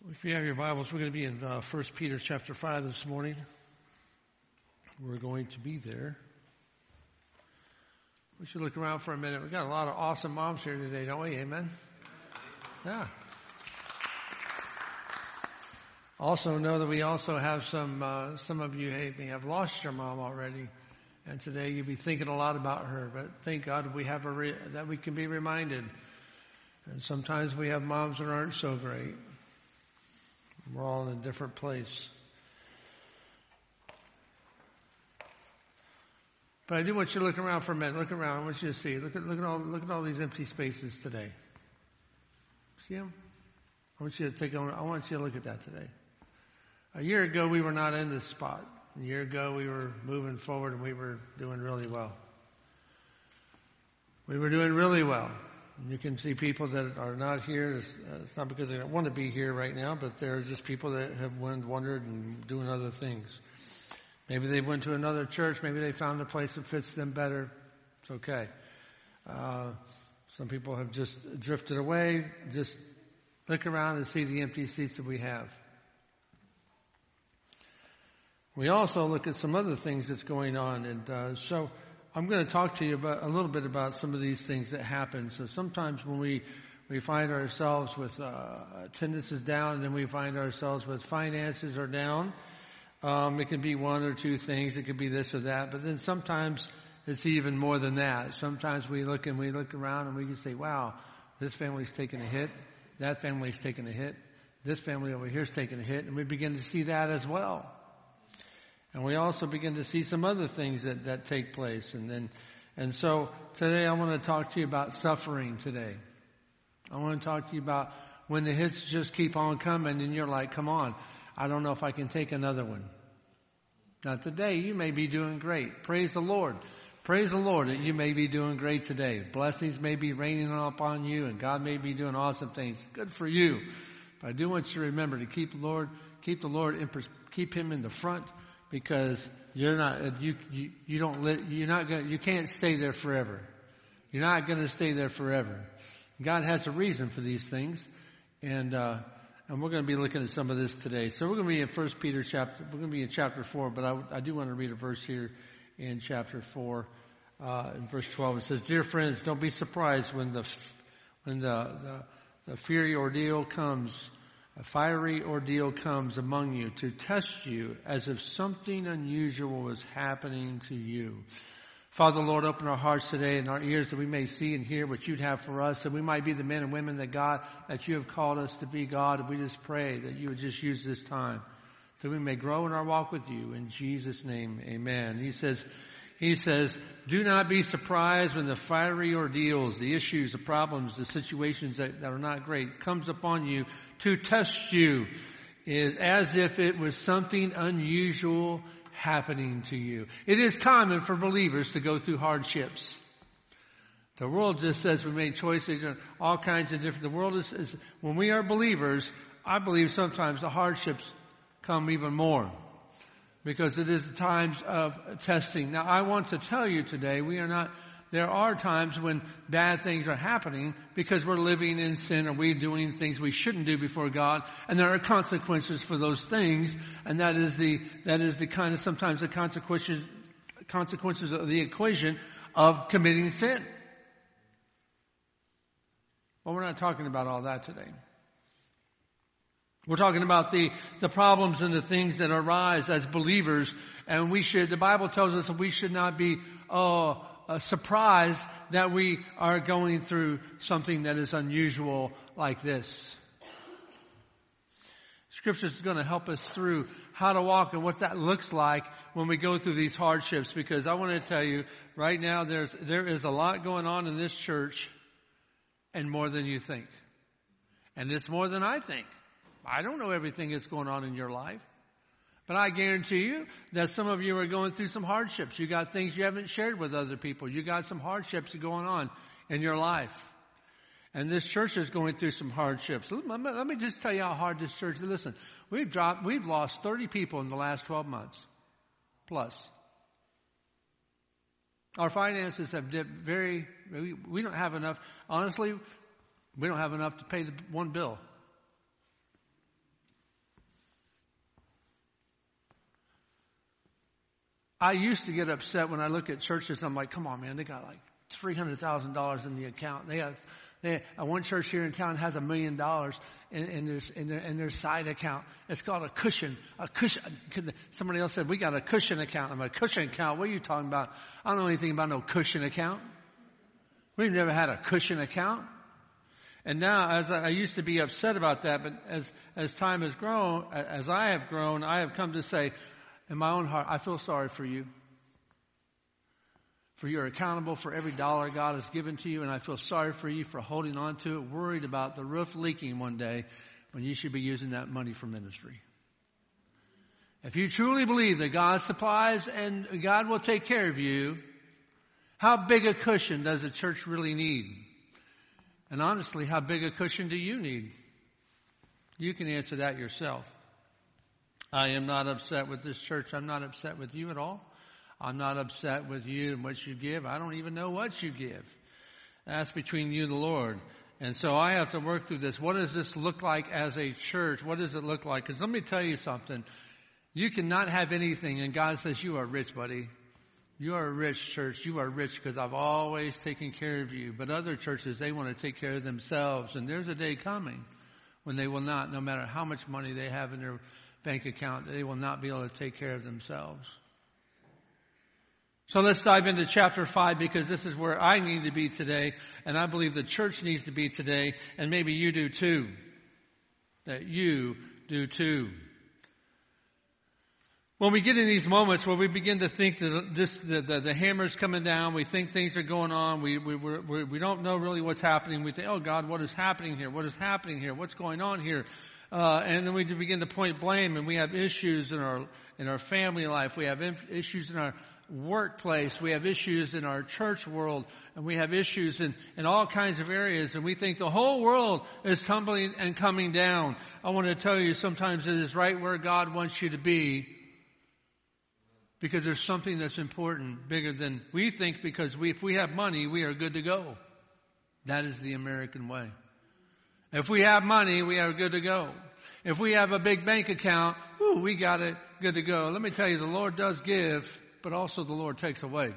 If you have your Bibles, we're going to be in 1 Peter chapter 5 this morning. We're going to be there. We should look around for a minute. We've got a lot of awesome moms here today, don't we? Amen? Yeah. Also know that we also have some of you may have lost your mom already. And today you'll be thinking a lot about her. But thank God we have that we can be reminded. And sometimes we have moms that aren't so great. We're all in a different place. But I do want you to look around for a minute. Look around. I want you to see. Look at all these empty spaces today. See them? I want you to look at that today. A year ago, we were not in this spot. A year ago, we were moving forward and we were doing really well. We were doing really well. You can see people that are not here. It's not because they don't want to be here right now, but they're just people that have wandered and doing other things. Maybe they went to another church. Maybe they found a place that fits them better. It's okay. Some people have just drifted away. Just look around and see the empty seats that we have. We also look at some other things that's going on. And so I'm going to talk to you about a little bit about some of these things that happen. So sometimes when we find ourselves with attendance is down, and then we find ourselves with finances are down. It can be one or two things. It could be this or that. But then sometimes it's even more than that. Sometimes we look around and we can say, wow, this family's taking a hit. That family's taking a hit. This family over here's taking a hit. And we begin to see that as well. And we also begin to see some other things that take place. And so today I want to talk to you about suffering today. I want to talk to you about when the hits just keep on coming and you're like, come on, I don't know if I can take another one. Now today you may be doing great. Praise the Lord. Praise the Lord that you may be doing great today. Blessings may be raining upon you and God may be doing awesome things. Good for you. But I do want you to remember to keep the Lord keep Him in the front. Because you can't stay there forever. You're not going to stay there forever. God has a reason for these things, and we're going to be looking at some of this today. So we're going to be in 1 Peter chapter. We're going to be in chapter 4, but I do want to read a verse here in chapter 4, in verse 12. It says, "Dear friends, don't be surprised when the fiery ordeal comes." A fiery ordeal comes among you to test you as if something unusual was happening to you. Father, Lord, open our hearts today and our ears that we may see and hear what you'd have for us, that we might be the men and women that you have called us to be, God. And we just pray that you would just use this time that we may grow in our walk with you. In Jesus' name, amen. He says, do not be surprised when the fiery ordeals, the issues, the problems, the situations that are not great comes upon you to test you as if it was something unusual happening to you. It is common for believers to go through hardships. The world just says we make choices, all kinds of different. The world is when we are believers, I believe sometimes the hardships come even more. Because it is times of testing. Now, I want to tell you today, there are times when bad things are happening because we're living in sin or we're doing things we shouldn't do before God. And there are consequences for those things. And that is the kind of sometimes the consequences of the equation of committing sin. Well, we're not talking about all that today. We're talking about the problems and the things that arise as believers, and the Bible tells us that we should not be surprised that we are going through something that is unusual like this. Scripture is going to help us through how to walk and what that looks like when we go through these hardships, because I want to tell you right now there is a lot going on in this church, and more than you think. And it's more than I think. I don't know everything that's going on in your life. But I guarantee you that some of you are going through some hardships. You got things you haven't shared with other people. You got some hardships going on in your life. And this church is going through some hardships. Let me just tell you how hard this church is. Listen, we've lost 30 people in the last 12 months. Plus. Our finances have dipped we don't have enough. Honestly, we don't have enough to pay the one bill. I used to get upset when I look at churches. I'm like, come on, man, they got like $300,000 in the account. One church here in town has $1 million in their side account. It's called a cushion. A cushion. Somebody else said, we got a cushion account. I'm like, cushion account? What are you talking about? I don't know anything about no cushion account. We've never had a cushion account. And now, as I used to be upset about that, but as time has grown, as I have grown, I have come to say, in my own heart, I feel sorry for you. For you're accountable for every dollar God has given to you, and I feel sorry for you for holding on to it, worried about the roof leaking one day when you should be using that money for ministry. If you truly believe that God supplies and God will take care of you, how big a cushion does a church really need? And honestly, how big a cushion do you need? You can answer that yourself. I am not upset with this church. I'm not upset with you at all. I'm not upset with you and what you give. I don't even know what you give. That's between you and the Lord. And so I have to work through this. What does this look like as a church? What does it look like? Because let me tell you something. You cannot have anything, and God says, you are rich, buddy. You are a rich church. You are rich because I've always taken care of you. But other churches, they want to take care of themselves. And there's a day coming when they will not, no matter how much money they have in their bank account, they will not be able to take care of themselves. So let's dive into chapter 5, because this is where I need to be today, and I believe the church needs to be today, and maybe you do too. That you do too. When we get in these moments where we begin to think that the hammer's coming down, we think things are going on, we don't know really what's happening. We think, oh God, what is happening here? What is happening here? What's going on here? And then we begin to point blame, and we have issues in our family life. We have issues in our workplace. We have issues in our church world, and we have issues in all kinds of areas, and we think the whole world is tumbling and coming down. I want to tell you, sometimes it is right where God wants you to be, because there's something that's important, bigger than we think, because if we have money, we are good to go. That is the American way. If we have money, we are good to go. If we have a big bank account, we got it good to go. Let me tell you, the Lord does give, but also the Lord takes away.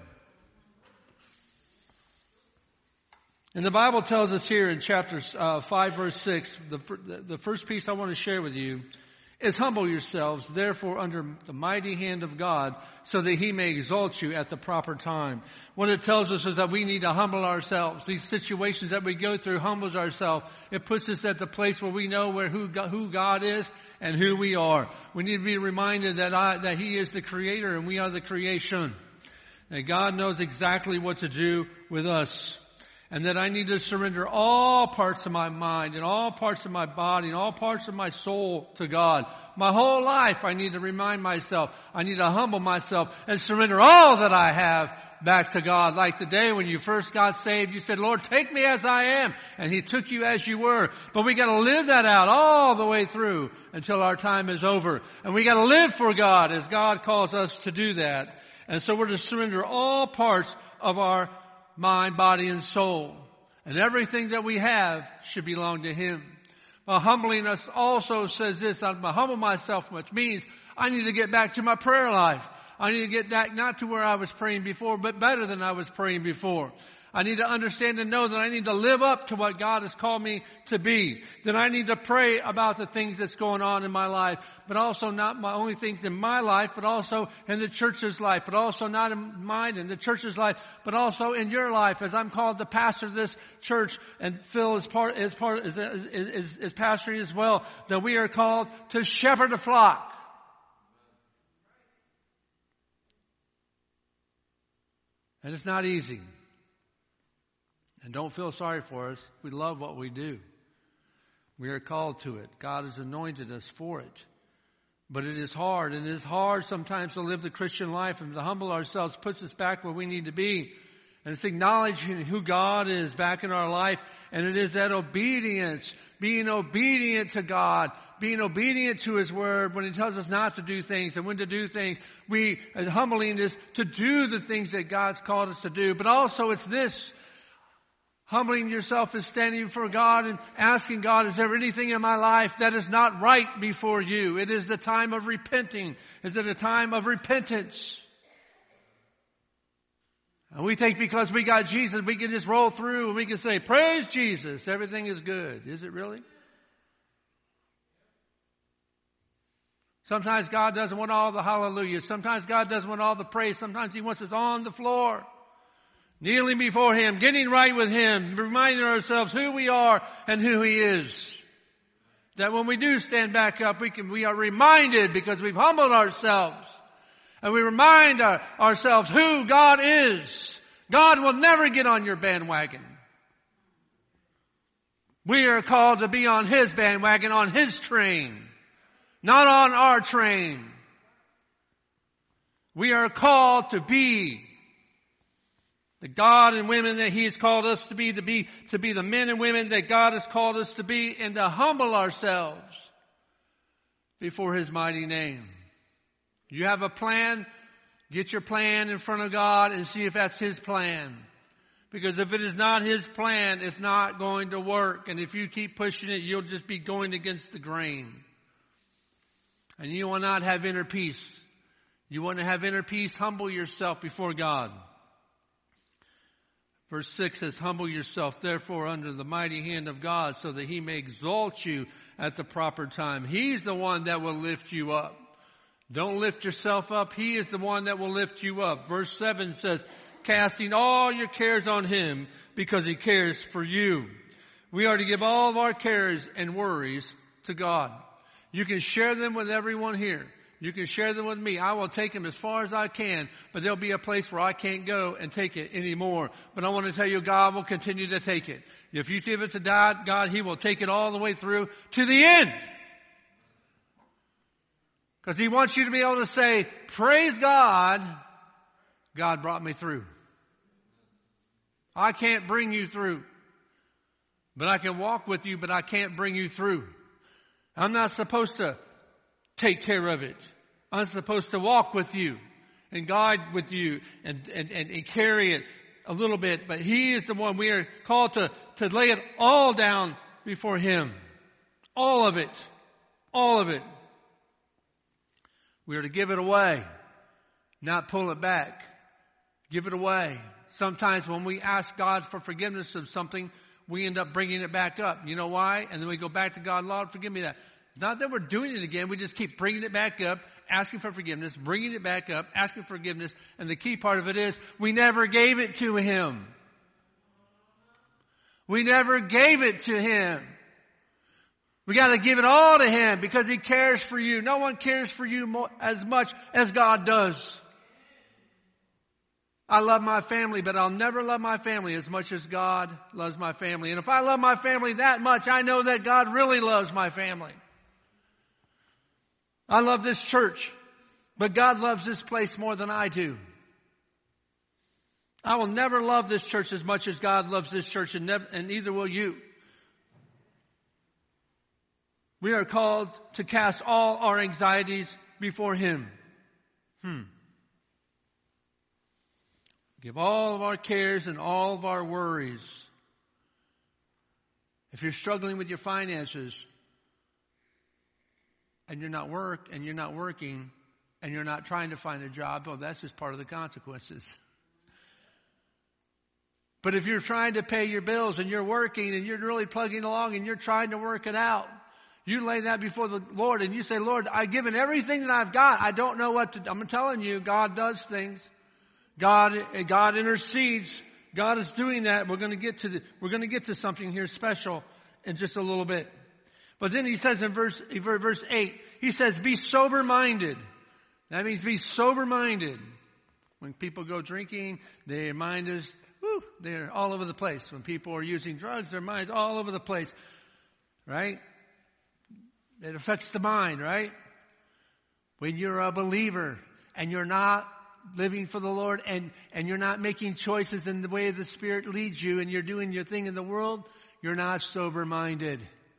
And the Bible tells us here in chapter 5, verse 6, the first piece I want to share with you is, humble yourselves, therefore, under the mighty hand of God, so that He may exalt you at the proper time. What it tells us is that we need to humble ourselves. These situations that we go through humbles ourselves. It puts us at the place where we know who God is and who we are. We need to be reminded that He is the Creator and we are the creation. And God knows exactly what to do with us. And that I need to surrender all parts of my mind and all parts of my body and all parts of my soul to God. My whole life I need to remind myself, I need to humble myself and surrender all that I have back to God. Like the day when you first got saved, you said, Lord, take me as I am. And He took you as you were. But we got to live that out all the way through until our time is over. And we got to live for God as God calls us to do that. And so we're to surrender all parts of our mind, body, and soul. And everything that we have should belong to Him. Humbling us also says this, I'm going to humble myself, which means I need to get back to my prayer life. I need to get back not to where I was praying before, but better than I was praying before. I need to understand and know that I need to live up to what God has called me to be. That I need to pray about the things that's going on in my life, but also not my only things in my life, but also in the church's life, but also not in mine and the church's life, but also in your life. As I'm called the pastor of this church, and Phil is pastoring as well, that we are called to shepherd the flock. And it's not easy. And don't feel sorry for us. We love what we do. We are called to it. God has anointed us for it. But it is hard. And it is hard sometimes to live the Christian life, and to humble ourselves puts us back where we need to be. And it's acknowledging who God is back in our life. And it is that obedience, being obedient to God, being obedient to His Word when He tells us not to do things and when to do things. Humbling is to do the things that God's called us to do. But also it's this. Humbling yourself is standing before God and asking God, is there anything in my life that is not right before you? It is the time of repenting. Is it a time of repentance? And we think because we got Jesus, we can just roll through and we can say, praise Jesus, everything is good. Is it really? Sometimes God doesn't want all the hallelujah. Sometimes God doesn't want all the praise. Sometimes He wants us on the floor, kneeling before Him, getting right with Him, reminding ourselves who we are and who He is. That when we do stand back up, we are reminded because we've humbled ourselves. And we remind ourselves who God is. God will never get on your bandwagon. We are called to be on His bandwagon, on His train, not on our train. We are called to be the God and women that He has called us to be the men and women that God has called us to be, and to humble ourselves before His mighty name. You have a plan? Get your plan in front of God and see if that's His plan. Because if it is not His plan, it's not going to work. And if you keep pushing it, you'll just be going against the grain. And you will not have inner peace. You want to have inner peace? Humble yourself before God. Verse 6 says, humble yourself therefore under the mighty hand of God, so that He may exalt you at the proper time. He's the one that will lift you up. Don't lift yourself up. He is the one that will lift you up. Verse 7 says, casting all your cares on Him because He cares for you. We are to give all of our cares and worries to God. You can share them with everyone here. You can share them with me. I will take them as far as I can, but there'll be a place where I can't go and take it anymore. But I want to tell you, God will continue to take it. If you give it to God, He will take it all the way through to the end. Because He wants you to be able to say, praise God, God brought me through. I can't bring you through. But I can walk with you, but I can't bring you through. I'm not supposed to take care of it. I'm supposed to walk with you and guide with you and carry it a little bit. But He is the one we are called to lay it all down before Him. All of it. All of it. We are to give it away, not pull it back. Give it away. Sometimes when we ask God for forgiveness of something, we end up bringing it back up. You know why? And then we go back to God, Lord, forgive me that. Not that we're doing it again. We just keep bringing it back up, asking for forgiveness, bringing it back up, asking for forgiveness. And the key part of it is we never gave it to Him. We never gave it to Him. We got to give it all to Him because He cares for you. No one cares for you as much as God does. I love my family, but I'll never love my family as much as God loves my family. And if I love my family that much, I know that God really loves my family. I love this church, but God loves this place more than I do. I will never love this church as much as God loves this church, and neither will you. We are called to cast all our anxieties before Him. Give all of our cares and all of our worries. If you're struggling with your finances and you're not working and you're not trying to find a job, well, that's just part of the consequences. But if you're trying to pay your bills and you're working and you're really plugging along and you're trying to work it out, you lay that before the Lord and you say, Lord, I've given everything that I've got. I don't know what to do. I'm telling you, God does things. God intercedes. God is doing that. We're going to get to something here special in just a little bit. But then He says in verse 8, He says, be sober-minded. That means be sober-minded. When people go drinking, their mind is, they're all over the place. When people are using drugs, their mind's all over the place. Right? It affects the mind, right? When you're a believer and you're not living for the Lord and you're not making choices in the way the Spirit leads you and you're doing your thing in the world, you're not sober-minded.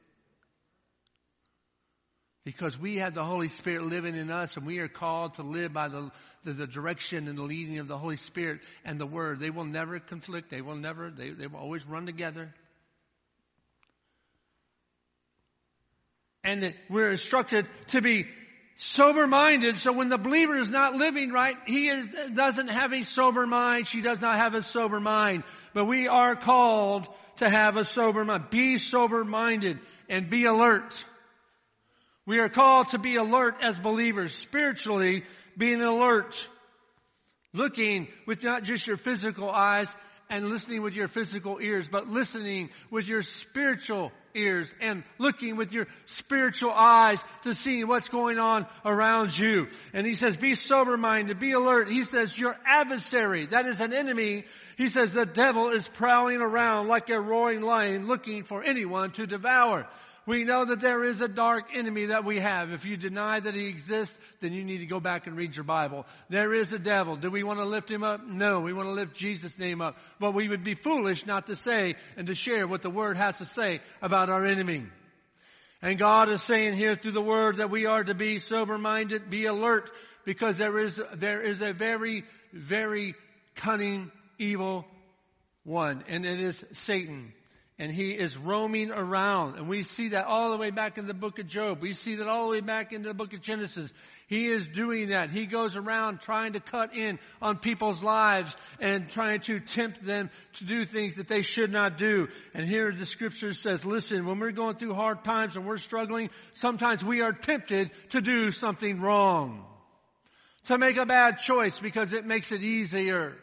Because we have the Holy Spirit living in us and we are called to live by the direction and the leading of the Holy Spirit and the Word. They will never conflict. They will always run together. And we're instructed to be sober-minded. So when the believer is not living right, doesn't have a sober mind. She does not have a sober mind. But we are called to have a sober mind. Be sober-minded and be alert. We are called to be alert as believers. Spiritually, being alert. Looking with not just your physical eyes and listening with your physical ears, but listening with your spiritual ears and looking with your spiritual eyes to see what's going on around you. And he says, be sober-minded, be alert. He says, your adversary, that is an enemy. He says, the devil is prowling around like a roaring lion looking for anyone to devour. We know that there is a dark enemy that we have. If you deny that he exists, then you need to go back and read your Bible. There is a devil. Do we want to lift him up? No. We want to lift Jesus' name up. But we would be foolish not to say and to share what the Word has to say about our enemy. And God is saying here through the Word that we are to be sober-minded, be alert, because there is a very, very cunning, evil one, and it is Satan. And he is roaming around. And we see that all the way back in the book of Job. We see that all the way back into the book of Genesis. He is doing that. He goes around trying to cut in on people's lives and trying to tempt them to do things that they should not do. And here the scripture says, listen, when we're going through hard times and we're struggling, sometimes we are tempted to do something wrong. To make a bad choice because it makes it easier.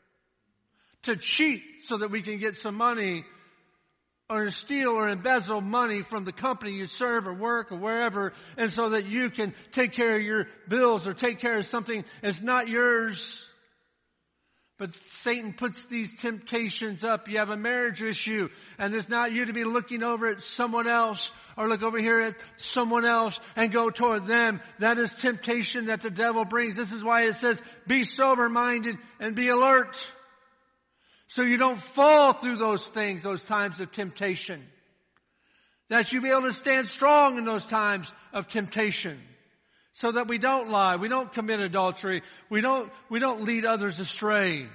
To cheat so that we can get some money, or steal or embezzle money from the company you serve or work or wherever, and so that you can take care of your bills or take care of something that's not yours. But Satan puts these temptations up. You have a marriage issue, and it's not you to be looking over at someone else or look over here at someone else and go toward them. That is temptation that the devil brings. This is why it says, be sober-minded and be alert. So you don't fall through those things, those times of temptation. That you be able to stand strong in those times of temptation. So that we don't lie, we don't commit adultery, we don't lead others astray.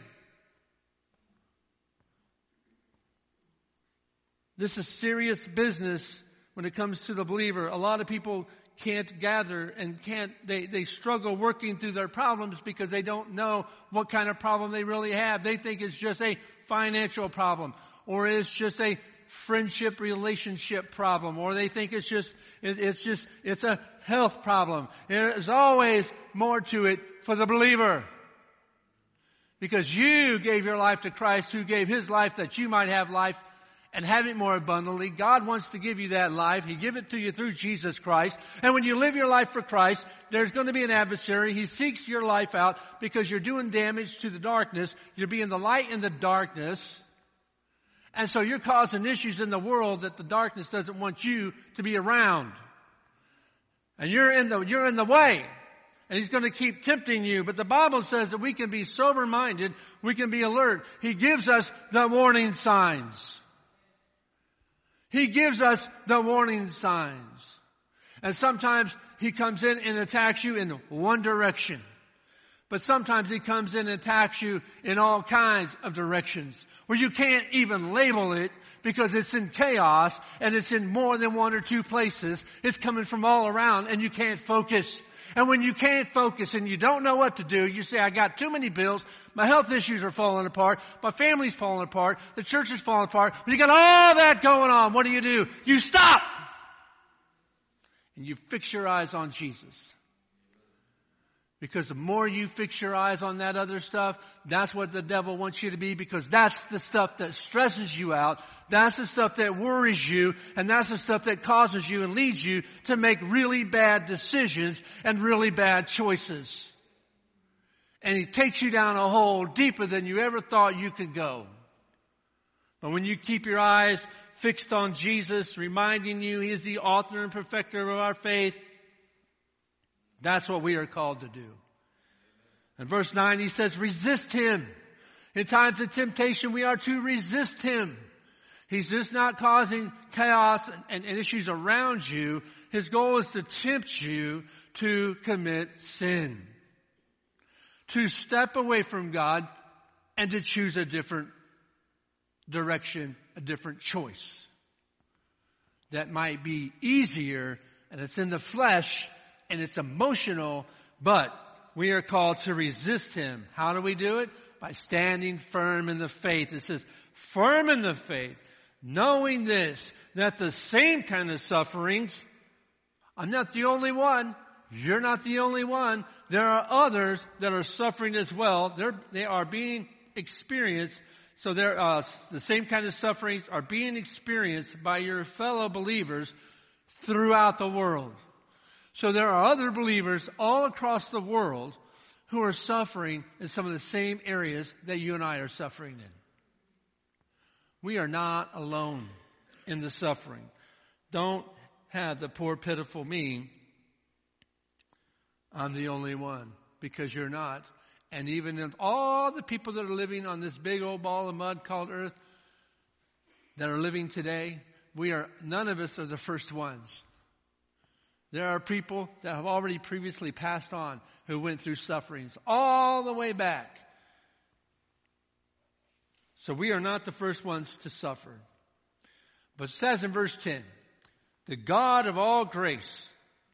This is serious business when it comes to the believer. A lot of people can't gather and they struggle working through their problems because they don't know what kind of problem they really have. They think it's just a financial problem, or it's just a friendship relationship problem, or they think it's a health problem. There's always more to it for the believer. Because you gave your life to Christ, who gave his life that you might have life and have it more abundantly. God wants to give you that life. He gave it to you through Jesus Christ. And when you live your life for Christ, there's going to be an adversary. He seeks your life out because you're doing damage to the darkness. You're being the light in the darkness. And so you're causing issues in the world that the darkness doesn't want you to be around. And you're in the way. And he's going to keep tempting you. But the Bible says that we can be sober-minded. We can be alert. He gives us the warning signs. He gives us the warning signs. And sometimes he comes in and attacks you in one direction. But sometimes he comes in and attacks you in all kinds of directions, where you can't even label it because it's in chaos and it's in more than one or two places. It's coming from all around and you can't focus. And when you can't focus and you don't know what to do, you say, I got too many bills, my health issues are falling apart, my family's falling apart, the church is falling apart. When you got all that going on, what do? You stop! And you fix your eyes on Jesus. Because the more you fix your eyes on that other stuff, that's what the devil wants you to be, because that's the stuff that stresses you out. That's the stuff that worries you, and that's the stuff that causes you and leads you to make really bad decisions and really bad choices. And he takes you down a hole deeper than you ever thought you could go. But when you keep your eyes fixed on Jesus, reminding you he is the author and perfecter of our faith, that's what we are called to do. In verse 9 he says, resist him. In times of temptation we are to resist him. He's just not causing chaos and issues around you. His goal is to tempt you to commit sin. To step away from God and to choose a different direction, a different choice. That might be easier, and it's in the flesh, and it's emotional, but we are called to resist him. How do we do it? By standing firm in the faith. It says, firm in the faith, knowing this, that the same kind of sufferings, I'm not the only one. You're not the only one. There are others that are suffering as well. They are being experienced. So the same kind of sufferings are being experienced by your fellow believers throughout the world. So there are other believers all across the world who are suffering in some of the same areas that you and I are suffering in. We are not alone in the suffering. Don't have the poor, pitiful me. I'm the only one, because you're not. And even if all the people that are living on this big old ball of mud called earth that are living today, none of us are the first ones. There are people that have already previously passed on who went through sufferings all the way back. So we are not the first ones to suffer. But it says in verse 10, the God of all grace,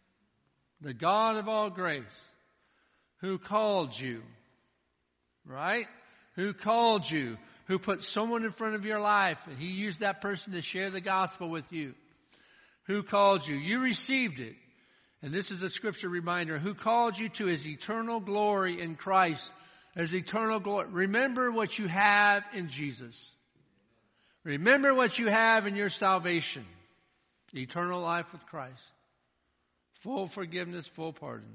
who called you, right? Who called you, who put someone in front of your life, and he used that person to share the gospel with you. Who called you? You received it. And this is a scripture reminder. Who called you to his eternal glory in Christ? His eternal glory. Remember what you have in Jesus. Remember what you have in your salvation. Eternal life with Christ. Full forgiveness, full pardon.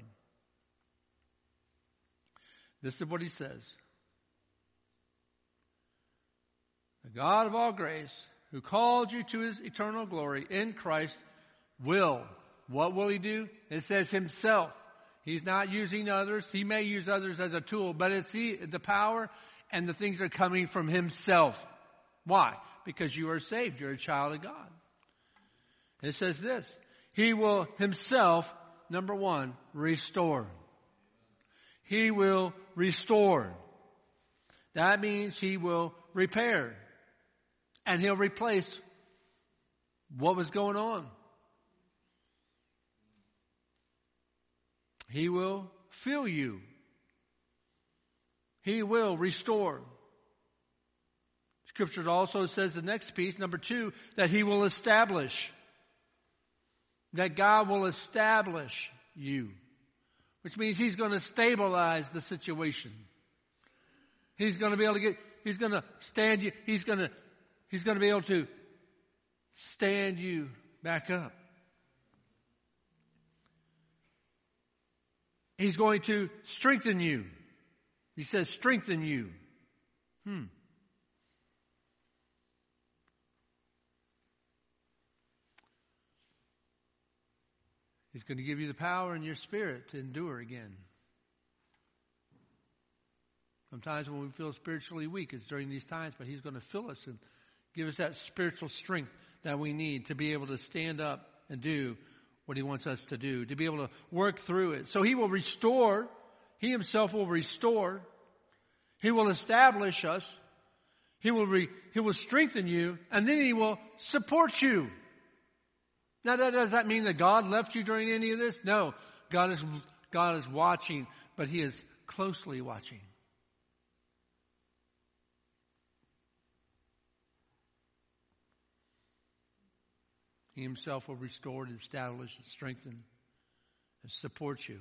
This is what he says. The God of all grace, who called you to his eternal glory in Christ, will. What will he do? It says himself. He's not using others. He may use others as a tool, but it's the power and the things are coming from himself. Why? Because you are saved. You're a child of God. It says this. He will himself, number one, restore. He will restore. That means he will repair. And he'll replace what was going on. He will fill you. He will restore. Scripture also says the next piece, number 2, that he will establish. That God will establish you. Which means he's going to stabilize the situation. He's going to be able to he's going to stand you, he's going to be able to stand you back up. He's going to strengthen you. He says strengthen you. He's going to give you the power in your spirit to endure again. Sometimes when we feel spiritually weak, it's during these times, but he's going to fill us and give us that spiritual strength that we need to be able to stand up and do what he wants us to do, to be able to work through it. So he will restore. He himself will restore. He will establish us. He will strengthen you, and then he will support you. Now, does that mean that God left you during any of this? No. God is watching, but he is closely watching. He himself will restore and establish and strengthen and support you.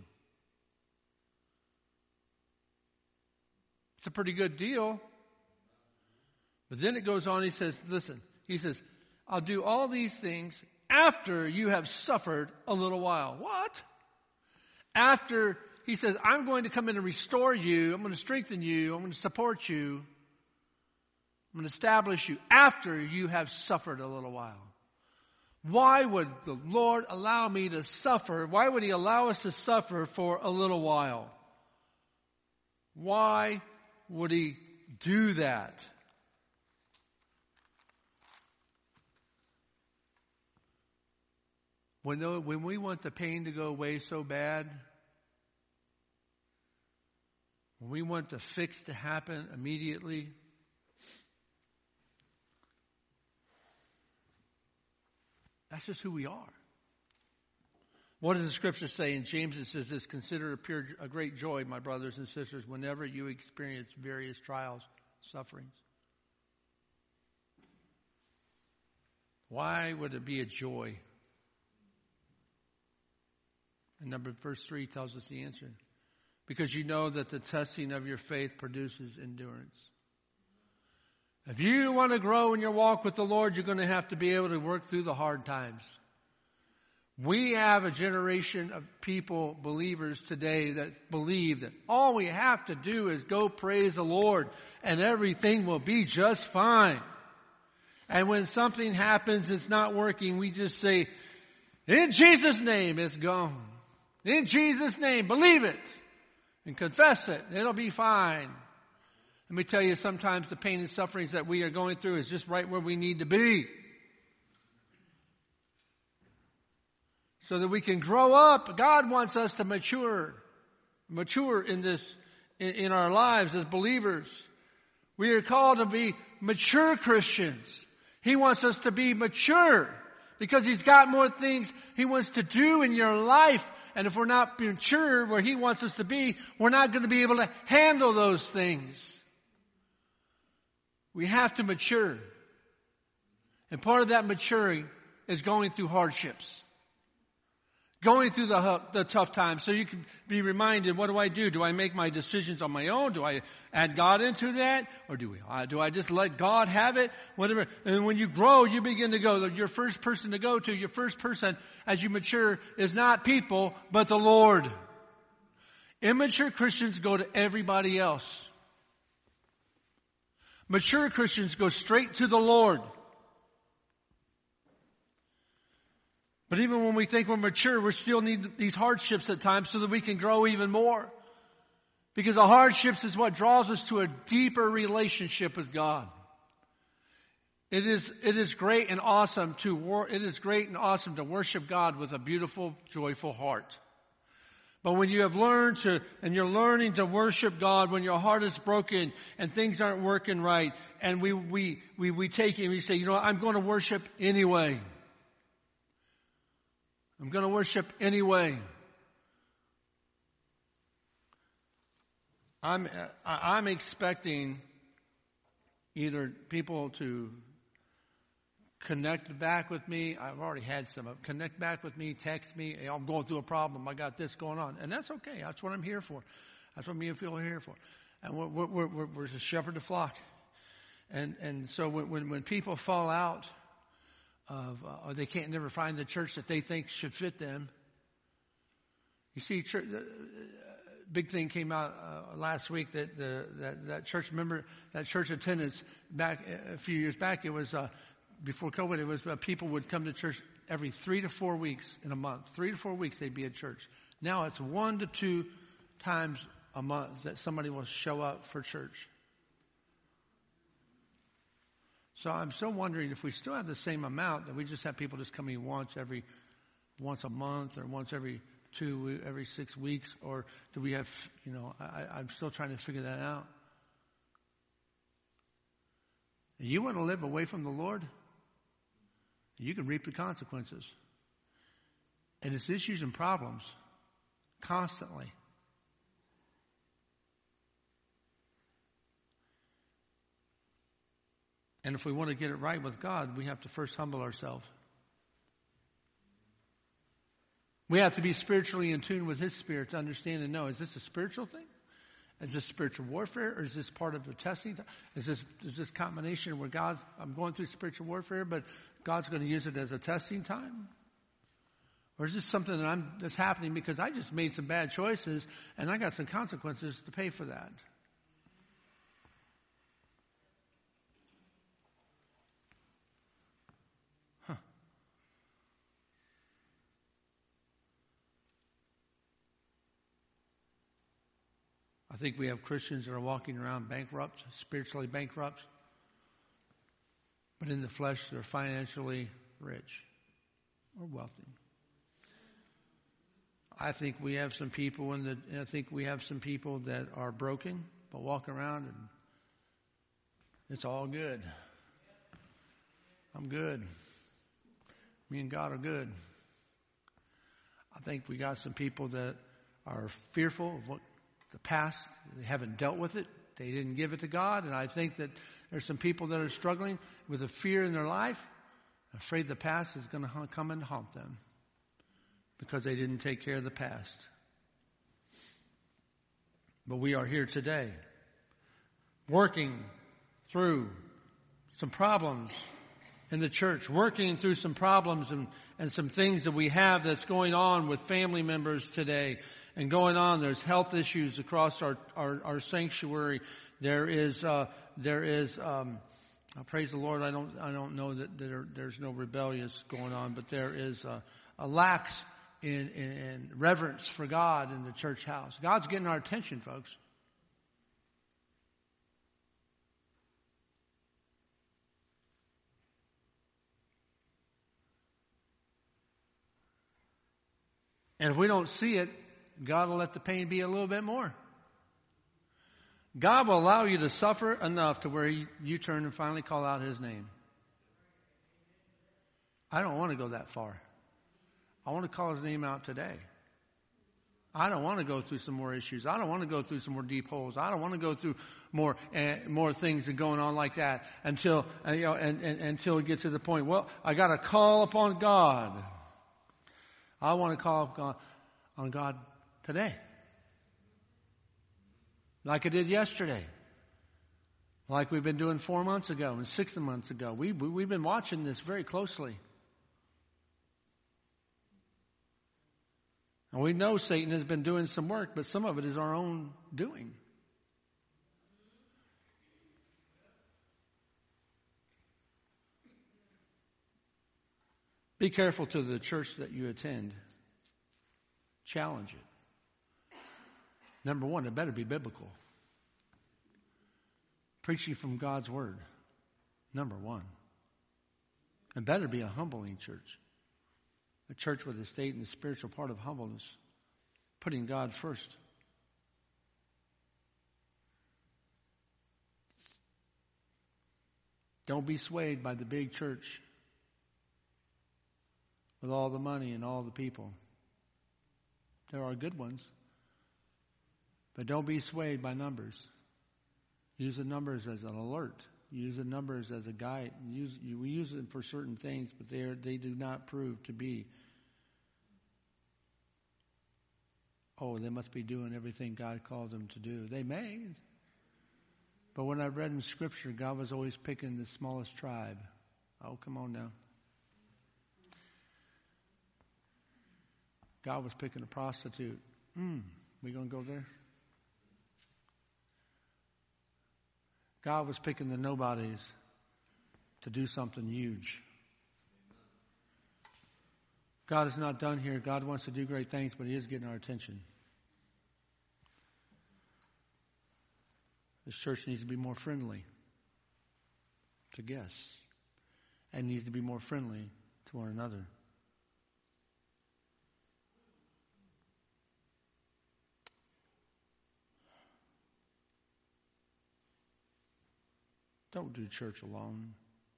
It's a pretty good deal. But then it goes on, he says, listen, he says, I'll do all these things after you have suffered a little while. What? After, he says, I'm going to come in and restore you. I'm going to strengthen you. I'm going to support you. I'm going to establish you after you have suffered a little while. Why would the Lord allow me to suffer? Why would he allow us to suffer for a little while? Why would he do that? When we want the pain to go away so bad, when we want the fix to happen immediately, that's just who we are. What does the scripture say? In James it says this, consider a great joy, my brothers and sisters, whenever you experience various trials, sufferings. Why would it be a joy? And verse 3 tells us the answer. Because you know that the testing of your faith produces endurance. If you want to grow in your walk with the Lord, you're going to have to be able to work through the hard times. We have a generation of people, believers today, that believe that all we have to do is go praise the Lord and everything will be just fine. And when something happens that's not working, we just say, in Jesus' name, it's gone. In Jesus' name, believe it and confess it. It'll be fine. Let me tell you, sometimes the pain and sufferings that we are going through is just right where we need to be. So that we can grow up. God wants us to mature in our lives as believers. We are called to be mature Christians. He wants us to be mature because He's got more things He wants to do in your life. And if we're not mature where He wants us to be, we're not going to be able to handle those things. We have to mature. And part of that maturing is going through hardships. Going through the tough times so you can be reminded, what do? Do I make my decisions on my own? Do I add God into that? Or do I just let God have it? Whatever. And when you grow, you begin to go. Your first person to go to, your first person as you mature is not people, but the Lord. Immature Christians go to everybody else. Mature Christians go straight to the Lord. But even when we think we're mature, we still need these hardships at times so that we can grow even more. Because the hardships is what draws us to a deeper relationship with God. It is great and awesome to worship God with a beautiful, joyful heart. But when you have learned and you're learning to worship God when your heart is broken and things aren't working right, and we take it and we say, you know what, I'm going to worship anyway. I'm going to worship anyway. I'm expecting either people to connect back with me. I've already had some of connect back with me, text me. Hey, I'm going through a problem. I got this going on, and that's okay. That's what I'm here for. That's what me and Phil are here for. And we're to shepherd the flock. And so when people fall out or they can't never find the church that they think should fit them. You see, big thing came out last week that church attendance back a few years back. It was before COVID. It was people would come to church every 3 to 4 weeks in a month. 3 to 4 weeks they'd be at church. Now it's 1 to 2 times a month that somebody will show up for church. So I'm still wondering if we still have the same amount, that we just have people just coming once a month or once every 6 weeks, or do we have, I'm still trying to figure that out. You want to live away from the Lord? You can reap the consequences. And it's issues and problems constantly. And if we want to get it right with God, we have to first humble ourselves. We have to be spiritually in tune with His Spirit to understand and know, is this a spiritual thing? Is this spiritual warfare? Or is this part of the testing? Is this combination where I'm going through spiritual warfare, but God's going to use it as a testing time? Or is this something that's happening because I just made some bad choices and I got some consequences to pay for that? I think we have Christians that are walking around bankrupt, spiritually bankrupt, but in the flesh they're financially rich or wealthy. I think we have some people that are broken, but walk around and it's all good. I'm good. Me and God are good. I think we got some people that are fearful of what the past. They haven't dealt with it. They didn't give it to God. And I think that there's some people that are struggling with a fear in their life, afraid the past is going to come and haunt them because they didn't take care of the past. But we are here today working through some problems in the church, working through some problems and some things that we have that's going on with family members today and going on. There's health issues across our sanctuary. There's praise the Lord. I don't know that there's no rebellious going on, but there is a lax in reverence for God in the church house. God's getting our attention, folks. And if we don't see it, God will let the pain be a little bit more. God will allow you to suffer enough to where you turn and finally call out His name. I don't want to go that far. I want to call His name out today. I don't want to go through some more issues. I don't want to go through some more deep holes. I don't want to go through more things that are going on like that until until it gets to the point. Well, I got to call upon God. I want to call on God today, like I did yesterday, like we've been doing 4 months ago and 6 months ago. We've been watching this very closely. And we know Satan has been doing some work, but some of it is our own doing. Be careful to the church that you attend. Challenge it. Number one, it better be biblical. Preaching from God's Word. Number one. It better be a humbling church. A church with a state and the spiritual part of humbleness. Putting God first. Don't be swayed by the big church with all the money and all the people. There are good ones. But don't be swayed by numbers. Use the numbers as an alert. Use the numbers as a guide. We use them for certain things, but they do not prove to be, they must be doing everything God called them to do. They may. But when I read in Scripture, God was always picking the smallest tribe. Oh, come on now. God was picking a prostitute. We going to go there? God was picking the nobodies to do something huge. God is not done here. God wants to do great things, but He is getting our attention. This church needs to be more friendly to guests and needs to be more friendly to one another. Don't do church alone.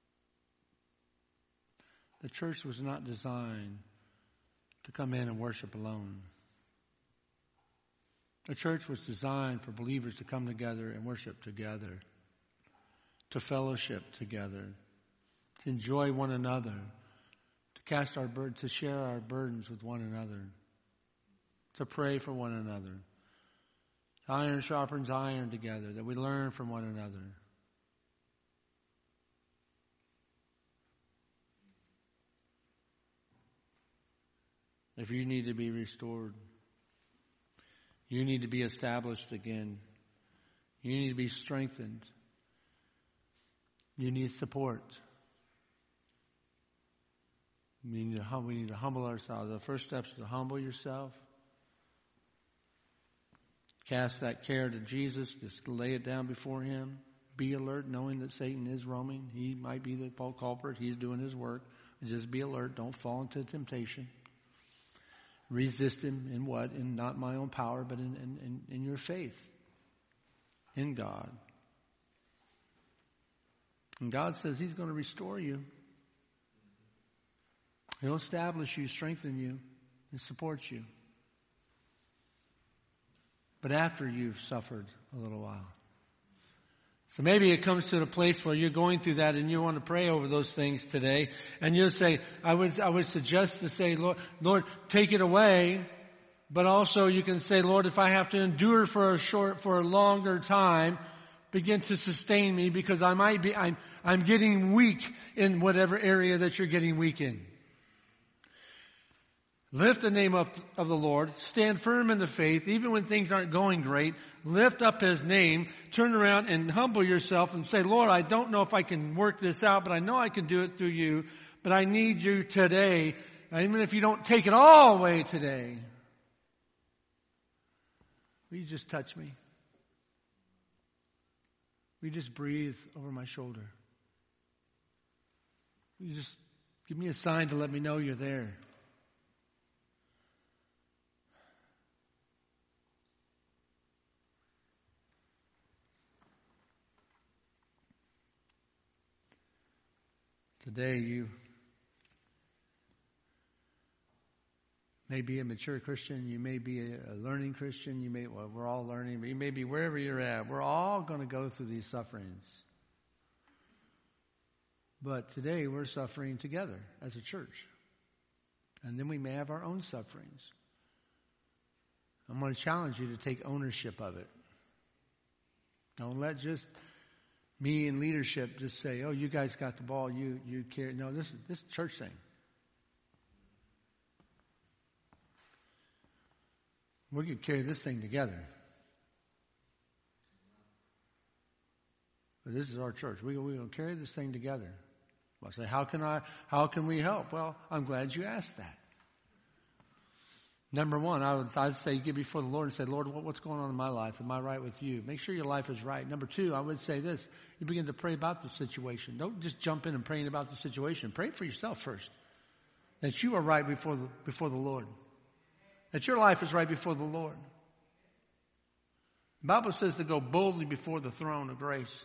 The church was not designed to come in and worship alone. The church was designed for believers to come together and worship together, to fellowship together, to enjoy one another, to cast our burdens, to share our burdens with one another, to pray for one another. Iron sharpens iron together, that we learn from one another. If you need to be restored, you need to be established again. You need to be strengthened. You need support. We need to humble ourselves. The first step is to humble yourself. Cast that care to Jesus. Just lay it down before Him. Be alert, knowing that Satan is roaming. He might be the culprit. He's doing his work. Just be alert. Don't fall into temptation. Resist him in what? In not my own power, but in your faith in God. And God says He's going to restore you. He'll establish you, strengthen you, and support you. But after you've suffered a little while. So maybe it comes to the place where you're going through that and you want to pray over those things today. And you'll say, I would suggest to say, Lord, take it away. But also you can say, Lord, if I have to endure for a longer time, begin to sustain me, because I'm getting weak in whatever area that you're getting weak in. Lift the name of the Lord. Stand firm in the faith, even when things aren't going great. Lift up His name. Turn around and humble yourself and say, Lord, I don't know if I can work this out, but I know I can do it through you. But I need you today. Even if you don't take it all away today, will you just touch me? Will you just breathe over my shoulder? Will you just give me a sign to let me know you're there? Today you may be a mature Christian, you may be a learning Christian, we're all learning, but you may be wherever you're at. We're all going to go through these sufferings. But today we're suffering together as a church. And then we may have our own sufferings. I'm going to challenge you to take ownership of it. Don't let just me in leadership just say, oh, you guys got the ball, you carry. No, this is a church thing. We're going to carry this thing together. But this is our church. We're going to carry this thing together. I say, how can we help? Well, I'm glad you asked that. Number one, I'd say get before the Lord and say, Lord, what's going on in my life? Am I right with you? Make sure your life is right. Number two, I would say this. You begin to pray about the situation. Don't just jump in and praying about the situation. Pray for yourself first. That you are right before the Lord. That your life is right before the Lord. The Bible says to go boldly before the throne of grace.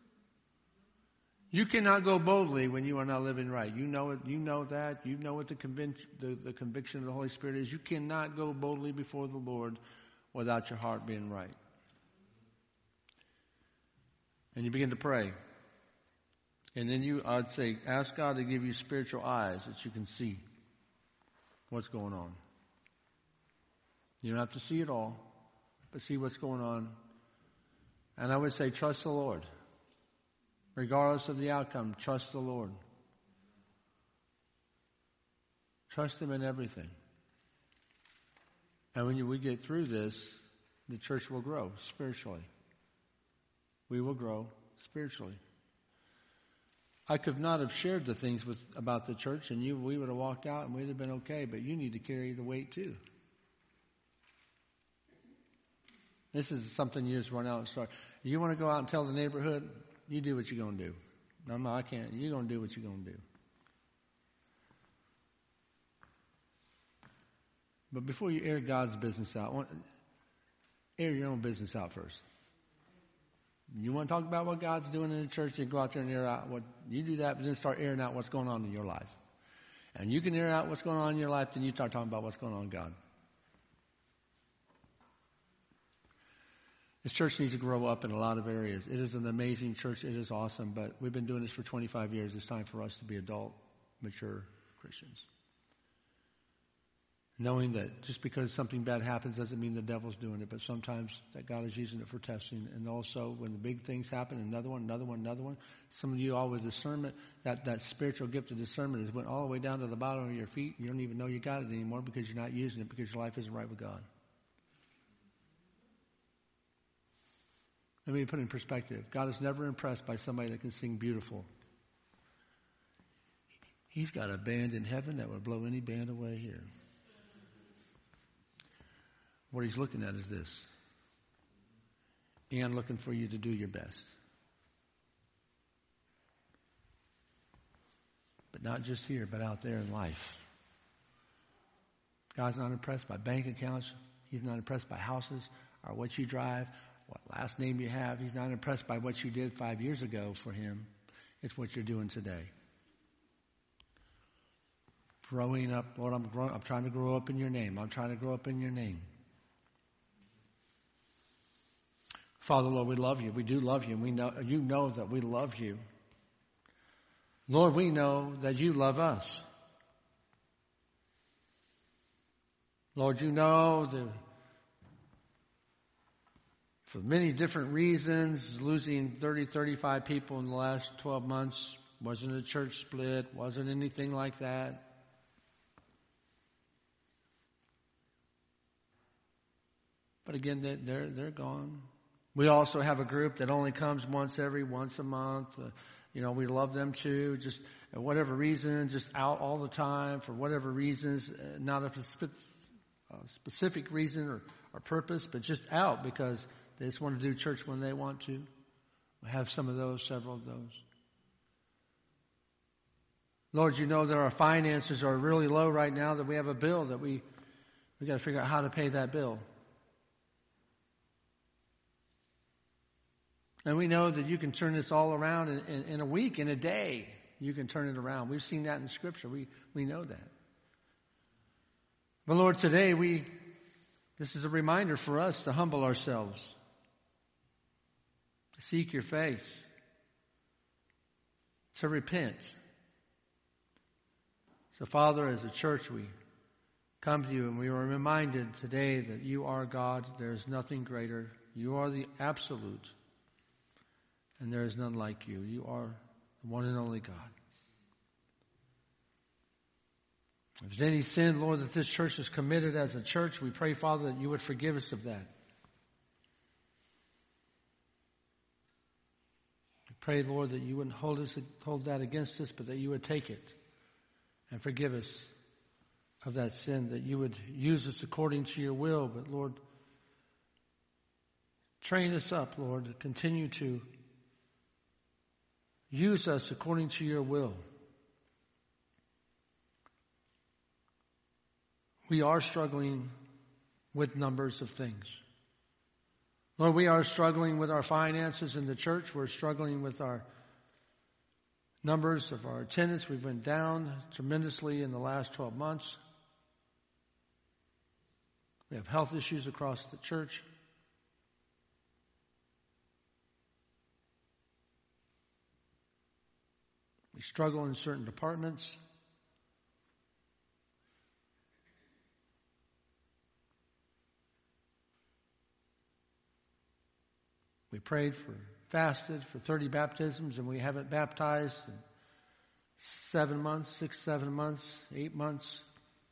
You cannot go boldly when you are not living right. You know it. You know that. You know what the conviction of the Holy Spirit is. You cannot go boldly before the Lord without your heart being right. And you begin to pray. And then I'd say, ask God to give you spiritual eyes that you can see what's going on. You don't have to see it all, but see what's going on. And I would say, trust the Lord. Regardless of the outcome, trust the Lord. Trust Him in everything. And when we get through this, the church will grow spiritually. We will grow spiritually. I could not have shared the things about the church, and we would have walked out and we'd have been okay, but you need to carry the weight too. This is something you just run out and start. You want to go out and tell the neighborhood, you do what you're going to do. No, I can't. You're going to do what you're going to do. But before you air God's business out, air your own business out first. You want to talk about what God's doing in the church, you go out there and air out what you do that, but then start airing out what's going on in your life. And you can air out what's going on in your life, then you start talking about what's going on in God. This church needs to grow up in a lot of areas. It is an amazing church. It is awesome, but we've been doing this for 25 years. It's time for us to be adult, mature Christians. Knowing that just because something bad happens doesn't mean the devil's doing it, but sometimes that God is using it for testing. And also when the big things happen, another one. Some of you all with discernment, that spiritual gift of discernment has went all the way down to the bottom of your feet. You don't even know you got it anymore because you're not using it, because your life isn't right with God. Let me put it in perspective. God is never impressed by somebody that can sing beautiful. He's got a band in heaven that would blow any band away here. What He's looking at is this. And looking for you to do your best. But not just here, but out there in life. God's not impressed by bank accounts. He's not impressed by houses or what you drive, what last name you have. He's not impressed by what you did 5 years ago for Him. It's what you're doing today. growing up. Lord, I'm trying to grow up in your name. I'm trying to grow up in your name. Father, Lord, we love you. We do love you. And we know, you know that we love you. Lord, we know that you love us. Lord, you know for many different reasons, losing 30, 35 people in the last 12 months wasn't a church split, wasn't anything like that. But again, they're gone. We also have a group that only comes once a month. We love them too. Just for whatever reason, just out all the time for whatever reasons, not a specific reason or purpose, but just out because they just want to do church when they want to. We have some of those, several of those. Lord, you know that our finances are really low right now, that we have a bill that we got to figure out how to pay that bill. And we know that you can turn this all around in a week, in a day. You can turn it around. We've seen that in Scripture. We know that. But Lord, today this is a reminder for us to humble ourselves, to seek your face, to repent. So Father, as a church, we come to you and we are reminded today that you are God. There is nothing greater. You are the absolute. And there is none like you. You are the one and only God. If there's any sin, Lord, that this church has committed as a church, we pray, Father, that you would forgive us of that. We pray, Lord, that you wouldn't hold that against us, but that you would take it and forgive us of that sin, that you would use us according to your will. But, Lord, train us up, Lord, to continue to use us according to your will. We are struggling with numbers of things. Lord, we are struggling with our finances in the church. We're struggling with our numbers of our attendance. We've been down tremendously in the last 12 months. We have health issues across the church. We struggle in certain departments. We fasted for 30 baptisms, and we haven't baptized in 7 months, 6, 7 months, 8 months.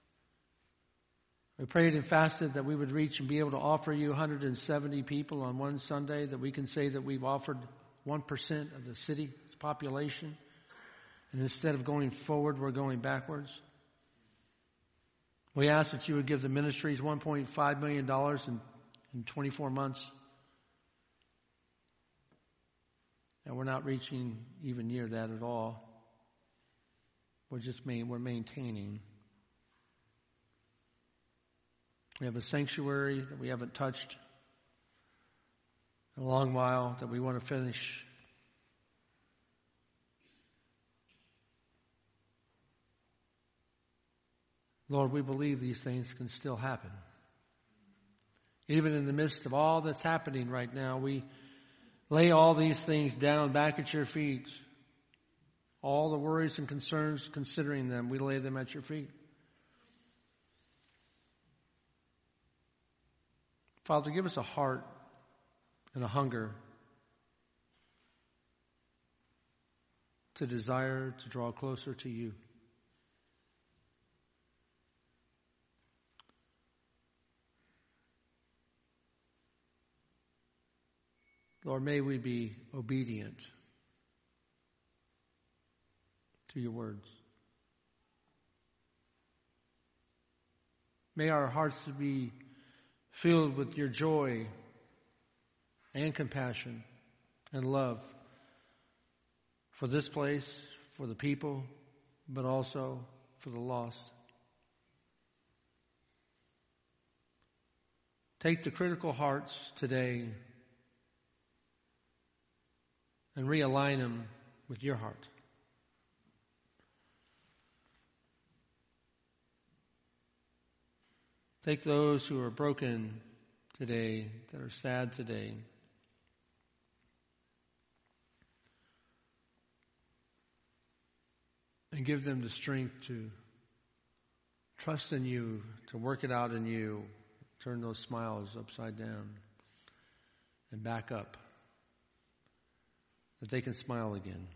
We prayed and fasted that we would reach and be able to offer you 170 people on one Sunday, that we can say that we've offered 1% of the city's population. And instead of going forward, we're going backwards. We ask that you would give the ministries $1.5 million in 24 months. And we're not reaching even near that at all. We're maintaining. We have a sanctuary that we haven't touched in a long while that we want to finish. Lord, we believe these things can still happen. Even in the midst of all that's happening right now, we lay all these things down back at your feet. All the worries and concerns, considering them, we lay them at your feet. Father, give us a heart and a hunger to desire to draw closer to you. Lord, may we be obedient to your words. May our hearts be filled with your joy and compassion and love for this place, for the people, but also for the lost. Take the critical hearts today and realign them with your heart. Take those who are broken today, that are sad today. And give them the strength to trust in you, to work it out in you, turn those smiles upside down and back up, that they can smile again.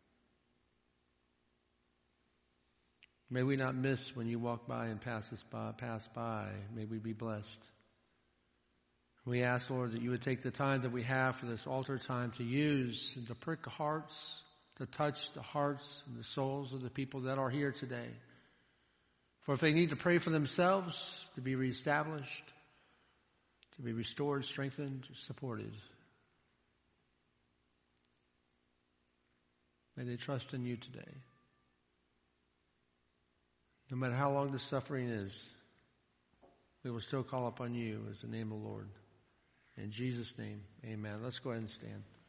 May we not miss when you walk by and pass by. May we be blessed. We ask, Lord, that you would take the time that we have for this altar time to use and to prick the hearts, to touch the hearts and the souls of the people that are here today. For if they need to pray for themselves, to be reestablished, to be restored, strengthened, supported, may they trust in you today. No matter how long the suffering is, we will still call upon you as the name of the Lord. In Jesus' name, amen. Let's go ahead and stand.